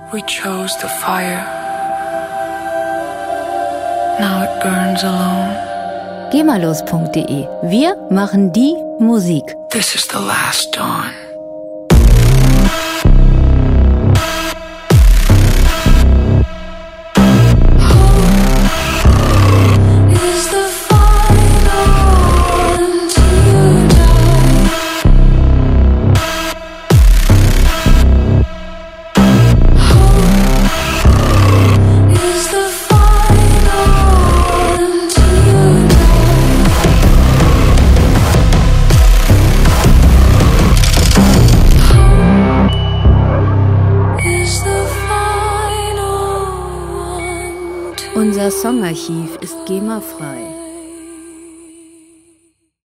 We chose the fire. Now it burns alone. GEMALOS.de. Wir machen die Musik. This is the last dawn. Unser Songarchiv ist GEMA-frei.